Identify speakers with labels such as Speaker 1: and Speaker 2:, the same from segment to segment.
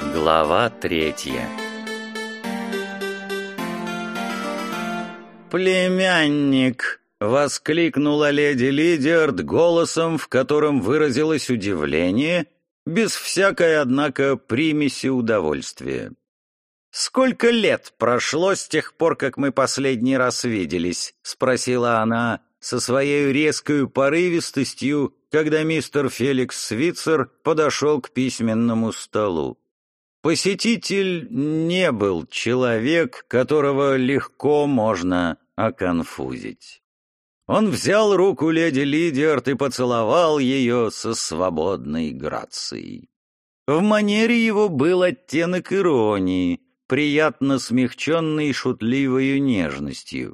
Speaker 1: Глава 3. «Племянник!» — воскликнула леди Лидиард голосом, в котором выразилось удивление, без всякой, однако, примеси удовольствия. «Сколько лет прошло с тех пор, как мы последний раз виделись?» — спросила она со своей резкой порывистостью, когда мистер Феликс Свитцер подошел к письменному столу. Посетитель не был человек, которого легко можно оконфузить. Он взял руку леди Лидиард и поцеловал ее со свободной грацией. В манере его был оттенок иронии, приятно смягченный шутливою нежностью.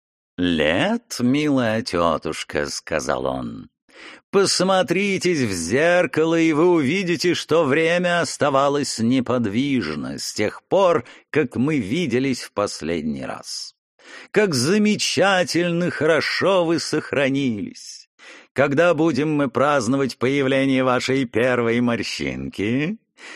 Speaker 1: «Лет, милая тетушка», — сказал он, — «посмотритесь в зеркало, и вы увидите, что время оставалось неподвижно с тех пор, как мы виделись в последний раз. Как замечательно хорошо вы сохранились! Когда будем мы праздновать появление вашей первой морщинки?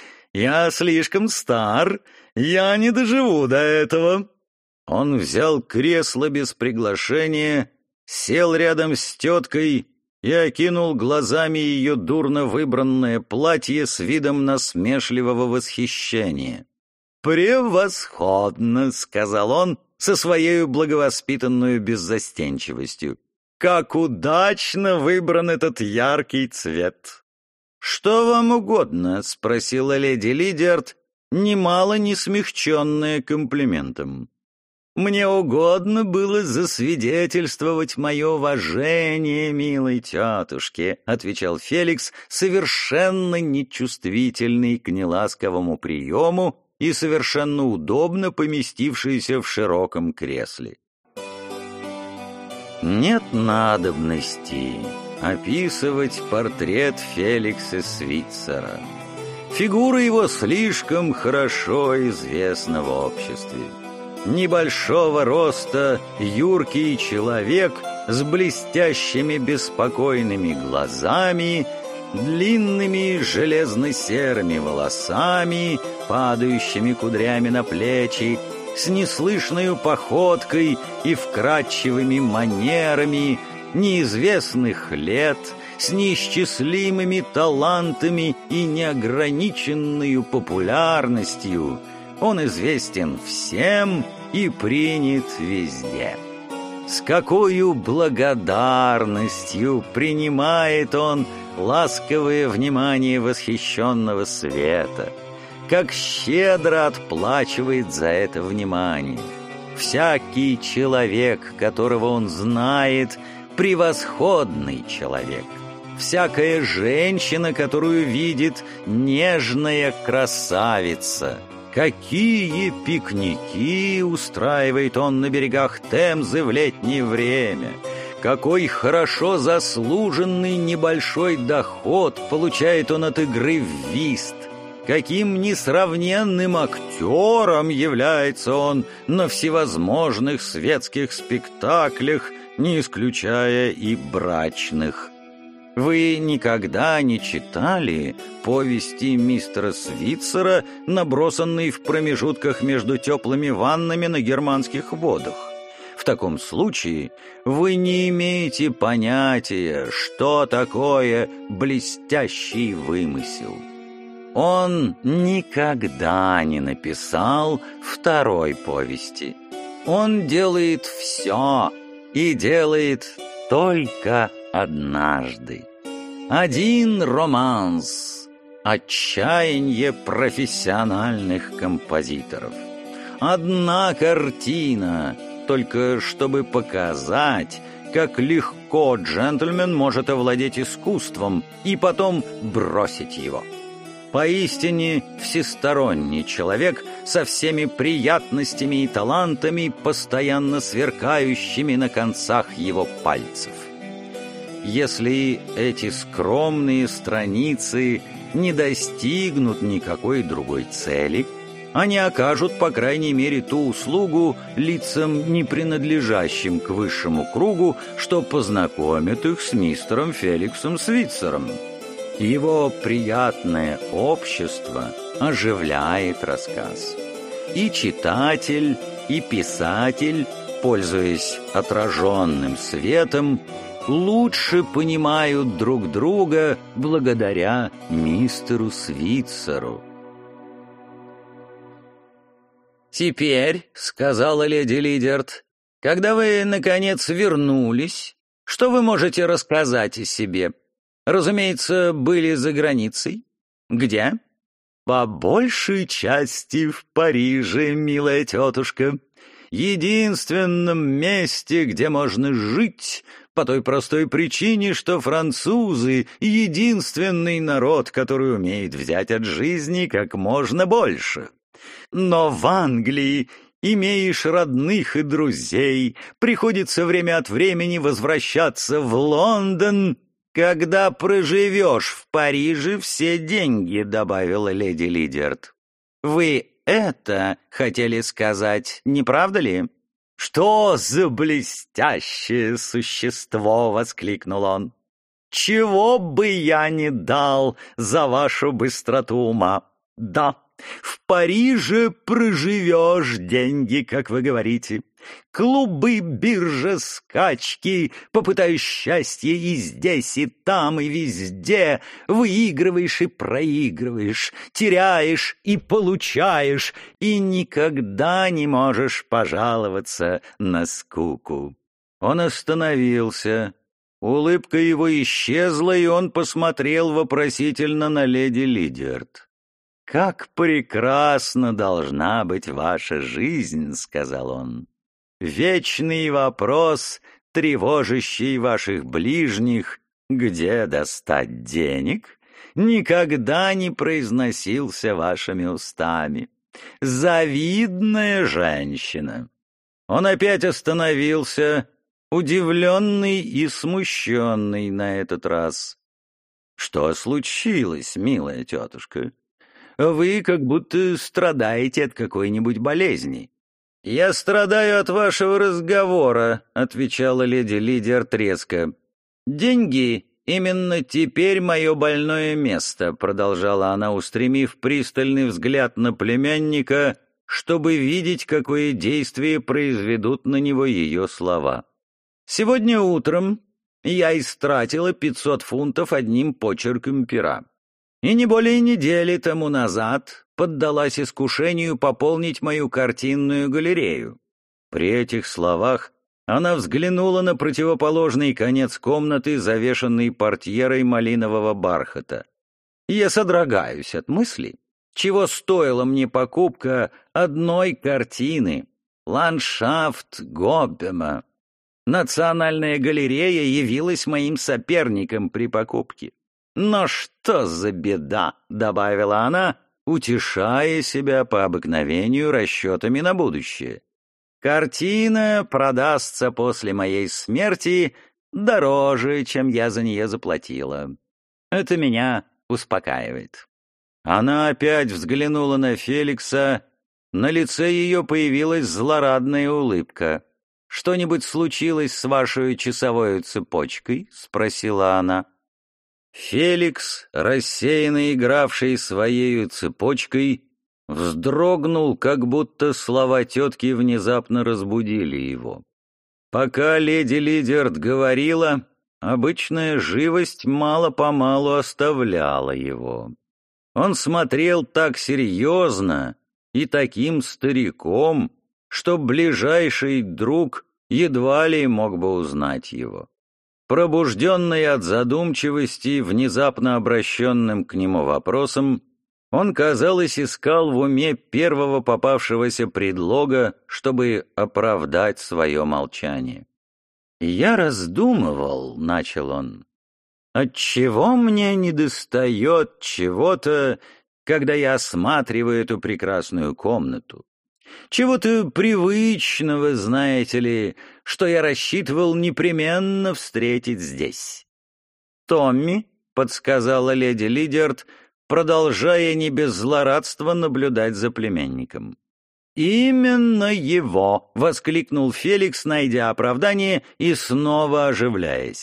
Speaker 1: Я слишком стар, я не доживу до этого». Он взял кресло без приглашения, сел рядом с теткой и окинул глазами ее дурно выбранное платье с видом насмешливого восхищения. «Превосходно!» — сказал он со своей благовоспитанной беззастенчивостью. «Как удачно выбран этот яркий цвет!» «Что вам угодно?» — спросила леди Лидиард, немало не смягченная комплиментом. «Мне угодно было засвидетельствовать мое уважение милой тетушке», — отвечал Феликс, совершенно нечувствительный к неласковому приему и совершенно удобно поместившийся в широком кресле. Нет надобности описывать портрет Феликса Свитцера. Фигура его слишком хорошо известна в обществе. Небольшого роста юркий человек с блестящими беспокойными глазами, длинными железно-серыми волосами, падающими кудрями на плечи, с неслышною походкой и вкрадчивыми манерами, неизвестных лет, с неисчислимыми талантами и неограниченной популярностью. Он известен всем и принят везде. С какою благодарностью принимает он ласковое внимание восхищенного света, как щедро отплачивает за это внимание. Всякий человек, которого он знает, превосходный человек. Всякая женщина, которую видит, нежная красавица. Какие пикники устраивает он на берегах Темзы в летнее время! Какой хорошо заслуженный небольшой доход получает он от игры в вист! Каким несравненным актером является он на всевозможных светских спектаклях, не исключая и брачных! Вы никогда не читали повести мистера Свитцера, набросанные в промежутках между теплыми ваннами на германских водах? В таком случае вы не имеете понятия, что такое блестящий вымысел. Он никогда не написал второй повести. Он делает все и делает только однажды. Один романс — отчаяние профессиональных композиторов. Одна картина, только чтобы показать, как легко джентльмен может овладеть искусством и потом бросить его. Поистине всесторонний человек со всеми приятностями и талантами, постоянно сверкающими на концах его пальцев. Если эти скромные страницы не достигнут никакой другой цели, они окажут, по крайней мере, ту услугу лицам, не принадлежащим к высшему кругу, что познакомят их с мистером Феликсом Свитцером. Его приятное общество оживляет рассказ. И читатель, и писатель, пользуясь отраженным светом, лучше понимают друг друга благодаря мистеру Свитцеру. «Теперь, — сказала леди Лидиард, — когда вы, наконец, вернулись, что вы можете рассказать о себе? Разумеется, были за границей. Где?» «По большей части в Париже, милая тетушка. Единственном месте, где можно жить, по той простой причине, что французы — единственный народ, который умеет взять от жизни как можно больше. Но в Англии имеешь родных и друзей, приходится время от времени возвращаться в Лондон. Когда проживешь в Париже, все деньги, — добавила леди Лидиард. Вы это хотели сказать, не правда ли? «Что за блестящее существо!» — воскликнул он. «Чего бы я не дал за вашу быстроту ума! Да, в Париже проживешь деньги, как вы говорите. Клубы, биржа, скачки, попытаешь счастье и здесь, и там, и везде. Выигрываешь и проигрываешь, теряешь и получаешь, и никогда не можешь пожаловаться на скуку». Он остановился. Улыбка его исчезла, и он посмотрел вопросительно на леди Лидиард. «Как прекрасна должна быть ваша жизнь», — сказал он. «Вечный вопрос, тревожащий ваших ближних, где достать денег, никогда не произносился вашими устами. Завидная женщина». Он опять остановился, удивленный и смущенный на этот раз. «Что случилось, милая тетушка? Вы как будто страдаете от какой-нибудь болезни». «Я страдаю от вашего разговора», — отвечала леди Лидиард резко. «Деньги именно теперь мое больное место», — продолжала она, устремив пристальный взгляд на племянника, чтобы видеть, какое действие произведут на него ее слова. «Сегодня утром я истратила 500 фунтов одним почерком пера. И не более недели тому назад поддалась искушению пополнить мою картинную галерею». При этих словах она взглянула на противоположный конец комнаты, завешанный портьерой малинового бархата. Я содрогаюсь от мысли, чего стоила мне покупка одной картины «Ландшафт Гоббема». Национальная галерея явилась моим соперником при покупке. «Но что за беда!» — добавила она, утешая себя по обыкновению расчетами на будущее. «Картина продастся после моей смерти дороже, чем я за нее заплатила. Это меня успокаивает». Она опять взглянула на Феликса. На лице ее появилась злорадная улыбка. «Что-нибудь случилось с вашей часовой цепочкой?» — спросила она. Феликс, рассеянно игравший своею цепочкой, вздрогнул, как будто слова тетки внезапно разбудили его. Пока леди Лидиард говорила, обычная живость мало-помалу оставляла его. Он смотрел так серьезно и таким стариком, что ближайший друг едва ли мог бы узнать его. Пробужденный от задумчивости, внезапно обращенным к нему вопросом, он, казалось, искал в уме первого попавшегося предлога, чтобы оправдать свое молчание. «Я раздумывал», — начал он, — «отчего мне недостает чего-то, когда я осматриваю эту прекрасную комнату? Чего-то привычного, знаете ли, что я рассчитывал непременно встретить здесь». «Томми», — подсказала леди Лидиард, продолжая не без злорадства наблюдать за племянником. «Именно его!» — воскликнул Феликс, найдя оправдание и снова оживляясь.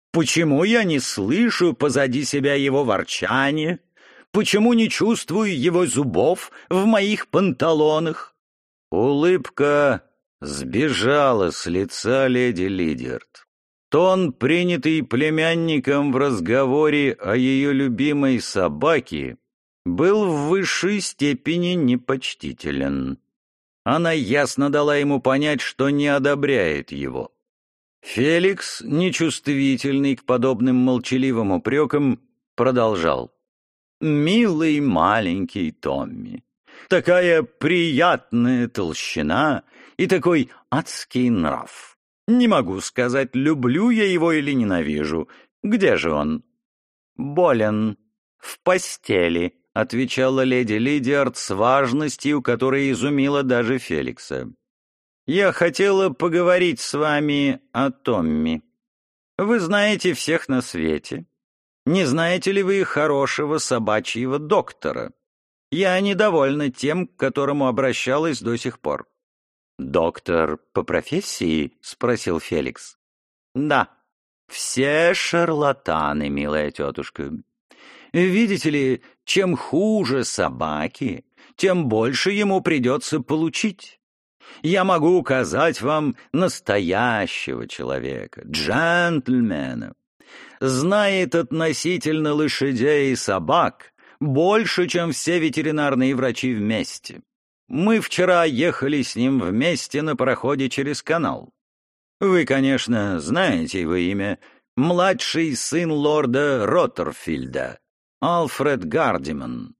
Speaker 1: Почему я не слышу позади себя его ворчания? Почему не чувствую его зубов в моих панталонах?» Улыбка сбежала с лица леди Лидиард. Тон, принятый племянником в разговоре о ее любимой собаке, был в высшей степени непочтителен. Она ясно дала ему понять, что не одобряет его. Феликс, нечувствительный к подобным молчаливым упрекам, продолжал. «Милый маленький Томми, такая приятная толщина и такой адский нрав. Не могу сказать, люблю я его или ненавижу. Где же он?» «Болен. В постели», — отвечала леди Лидиард с важностью, которая изумила даже Феликса. «Я хотела поговорить с вами о Томми. Вы знаете всех на свете. Не знаете ли вы хорошего собачьего доктора? Я недовольна тем, к которому обращалась до сих пор». «Доктор по профессии?» — спросил Феликс. «Да. Все шарлатаны, милая тетушка. Видите ли, чем хуже собаки, тем больше ему придется получить. Я могу указать вам настоящего человека, джентльмена. Знает относительно лошадей и собак больше, чем все ветеринарные врачи вместе. Мы вчера ехали с ним вместе на пароходе через канал. Вы, конечно, знаете его имя. Младший сын лорда Роттерфилда, Альфред Гардиман.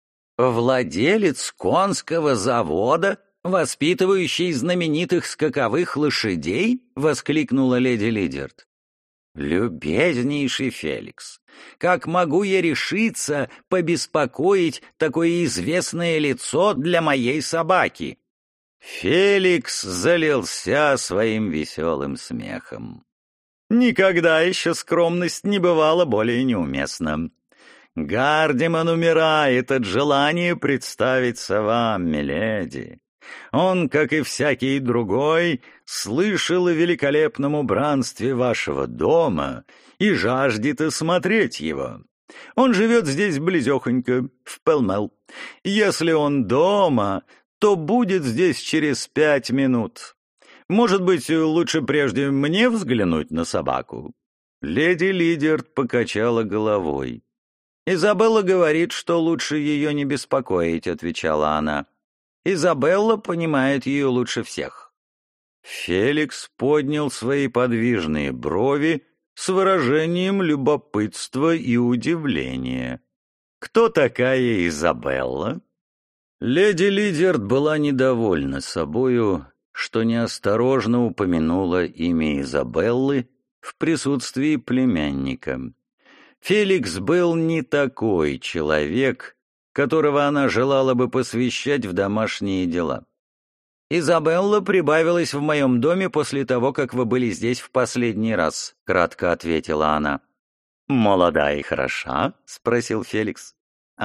Speaker 1: Владелец конского завода, воспитывающий знаменитых скаковых лошадей? — воскликнула леди Лидиард. «Любезнейший Феликс, как могу я решиться побеспокоить такое известное лицо для моей собаки?» Феликс залился своим веселым смехом. Никогда еще скромность не бывала более неуместна. Гардиман умирает от желания представиться вам, миледи. Он, как и всякий другой, слышал о великолепном убранстве вашего дома и жаждет осмотреть его. Он живет здесь близехонько, в Пэлмэл. Если он дома, то будет здесь через 5 минут. Может быть, лучше прежде мне взглянуть на собаку?» Леди Лидиард покачала головой. «Изабелла говорит, что лучше ее не беспокоить», — отвечала она. «Изабелла понимает ее лучше всех». Феликс поднял свои подвижные брови с выражением любопытства и удивления. «Кто такая Изабелла?» Леди Лидиард была недовольна собою, что неосторожно упомянула имя Изабеллы в присутствии племянника. Феликс был не такой человек, которого она желала бы посвящать в домашние дела. «Изабелла прибавилась в моем доме после того, как вы были здесь в последний раз», — кратко ответила она. «Молода и хороша?» — спросил Феликс.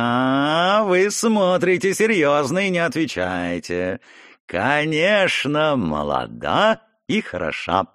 Speaker 1: Вы смотрите серьезно и не отвечаете. Конечно, молода и хороша.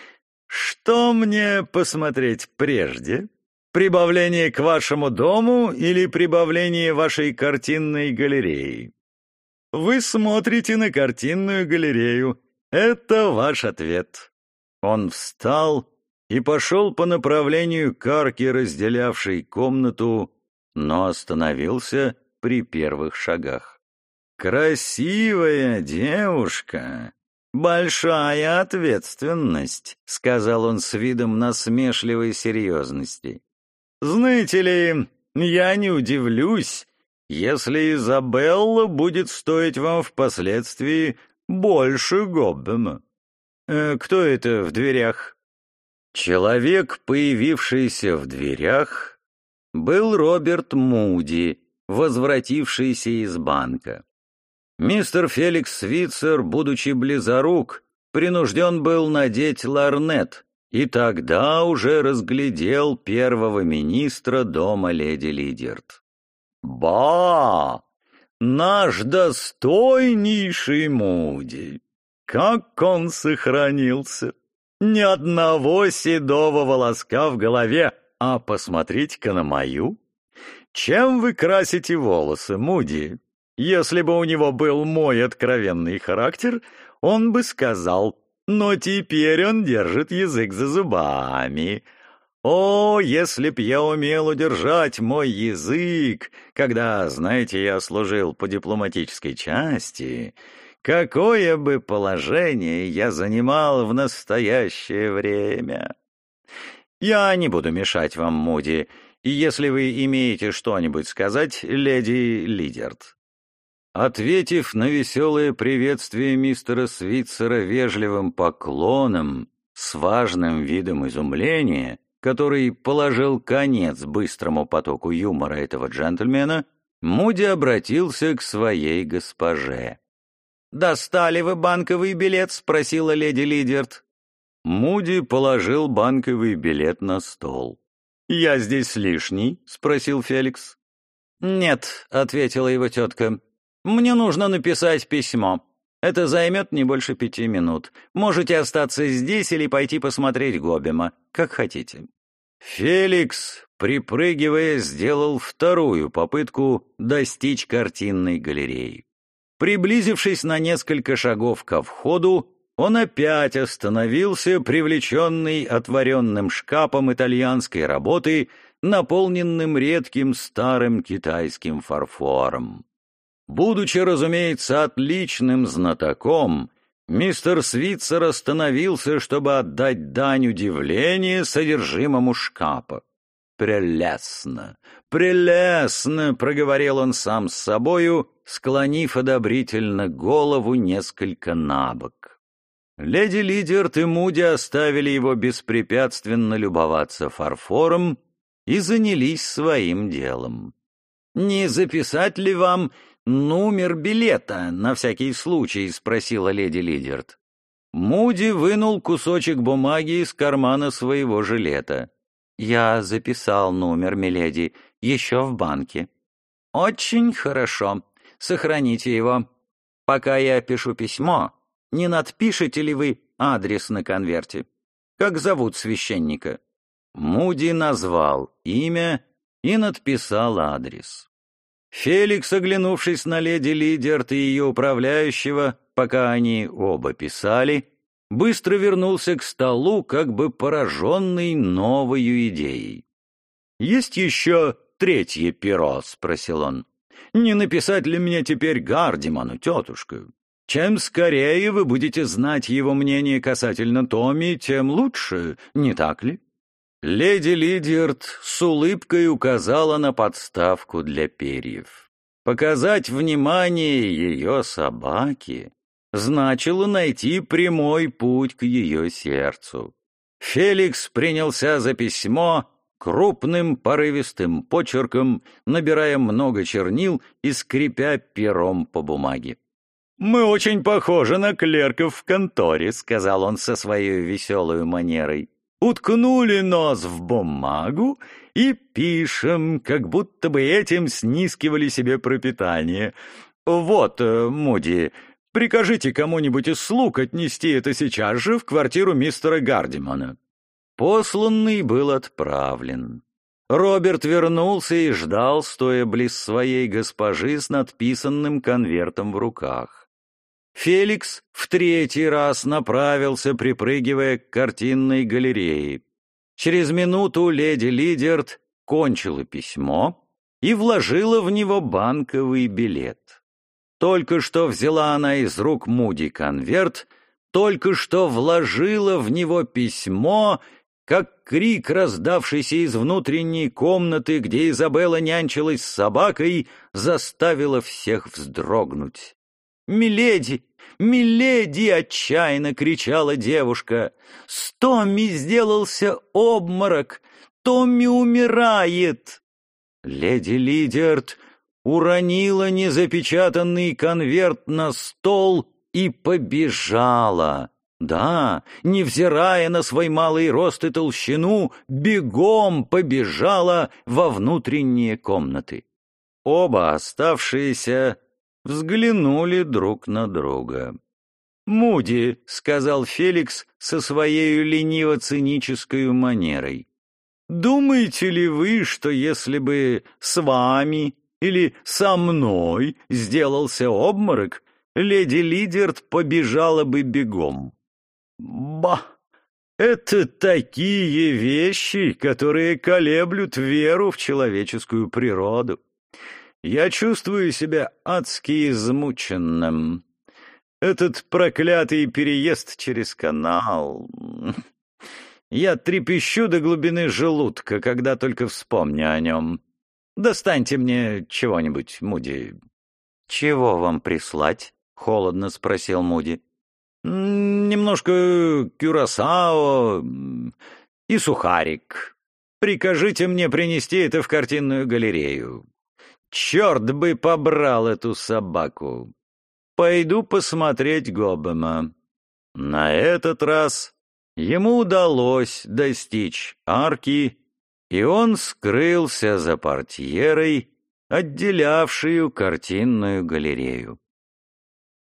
Speaker 1: Что мне посмотреть прежде? Прибавление к вашему дому или прибавление вашей картинной галереи? Вы смотрите на картинную галерею. Это ваш ответ». Он встал и пошел по направлению к арке, разделявшей комнату, но остановился при первых шагах. «Красивая девушка, большая ответственность», — сказал он с видом насмешливой серьезности. «Знаете ли, я не удивлюсь, если Изабелла будет стоить вам впоследствии больше Гоббема. Кто это в дверях?» Человек, появившийся в дверях, был Роберт Муди, возвратившийся из банка. Мистер Феликс Свитцер, будучи близорук, принужден был надеть лорнет, и тогда уже разглядел первого министра дома леди Лидиард. «Ба! Наш достойнейший Муди! Как он сохранился! Ни одного седого волоска в голове, а посмотрите-ка на мою. Чем вы красите волосы, Муди? Если бы у него был мой откровенный характер, он бы сказал, но теперь он держит язык за зубами. О, если б я умел удержать мой язык, когда, знаете, я служил по дипломатической части, какое бы положение я занимал в настоящее время. Я не буду мешать вам, Муди, и если вы имеете что-нибудь сказать, леди Лидерт. Ответив на веселое приветствие мистера Свитцера вежливым поклоном, с важным видом изумления, который положил конец быстрому потоку юмора этого джентльмена, Муди обратился к своей госпоже. «Достали вы банковый билет?» — спросила леди Лидерт. Муди положил банковый билет на стол. «Я здесь лишний?» — спросил Феликс. «Нет», — ответила его тетка. «Мне нужно написать письмо. Это займет не больше 5 минут. Можете остаться здесь или пойти посмотреть Гобема, как хотите». Феликс, припрыгивая, сделал вторую попытку достичь картинной галереи. Приблизившись на несколько шагов ко входу, он опять остановился, привлеченный отворенным шкафом итальянской работы, наполненным редким старым китайским фарфором. Будучи, разумеется, отличным знатоком, мистер Свитцер остановился, чтобы отдать дань удивления содержимому шкафа. «Прелестно! Прелестно!» — проговорил он сам с собою, склонив одобрительно голову несколько набок. Леди Лидерт и Муди оставили его беспрепятственно любоваться фарфором и занялись своим делом. «Не записать ли вам номер билета, на всякий случай?» — спросила леди Лидерт. Муди вынул кусочек бумаги из кармана своего жилета. «Я записал номер, миледи, еще в банке». «Очень хорошо. Сохраните его. Пока я пишу письмо, не надпишете ли вы адрес на конверте? Как зовут священника?» Муди назвал имя и надписал адрес. Феликс, оглянувшись на леди Лидерт и ее управляющего, пока они оба писали, быстро вернулся к столу, как бы пораженный новой идеей. «Есть еще третье перо?» — спросил он. «Не написать ли мне теперь Гардиману, тетушка? Чем скорее вы будете знать его мнение касательно Томми, тем лучше, не так ли?» Леди Лидерт с улыбкой указала на подставку для перьев. Показать внимание ее собаке значило найти прямой путь к ее сердцу. Феликс принялся за письмо крупным порывистым почерком, набирая много чернил и скрипя пером по бумаге. «Мы очень похожи на клерков в конторе», — сказал он со своей веселой манерой. «Уткнули нос в бумагу и пишем, как будто бы этим снискивали себе пропитание. Вот, Муди, прикажите кому-нибудь из слуг отнести это сейчас же в квартиру мистера Гардимана». Посланный был отправлен. Роберт вернулся и ждал, стоя близ своей госпожи с надписанным конвертом в руках. Феликс в третий раз направился, припрыгивая к картинной галерее. Через минуту леди Лидерт кончила письмо и вложила в него банковый билет. Только что взяла она из рук Муди конверт, только что вложила в него письмо, как крик, раздавшийся из внутренней комнаты, где Изабелла нянчилась с собакой, заставила всех вздрогнуть. «Миледи! Миледи!» — отчаянно кричала девушка. «С Томми сделался обморок! Томми умирает!» Леди Лидерт уронила незапечатанный конверт на стол и побежала. Да, невзирая на свой малый рост и толщину, бегом побежала во внутренние комнаты. Оба оставшиеся взглянули друг на друга. «Муди», — сказал Феликс со своей лениво-цинической манерой, «думаете ли вы, что если бы с вами или со мной сделался обморок, леди Лидерт побежала бы бегом?» «Ба! Это такие вещи, которые колеблют веру в человеческую природу. Я чувствую себя адски измученным. Этот проклятый переезд через канал. Я трепещу до глубины желудка, когда только вспомню о нем. Достаньте мне чего-нибудь, Муди». «Чего вам прислать?» — холодно спросил Муди. «Немножко кюрасао и сухарик. Прикажите мне принести это в картинную галерею. Черт бы побрал эту собаку. Пойду посмотреть Гоббема». На этот раз ему удалось достичь арки, и он скрылся за портьерой, отделявшую картинную галерею.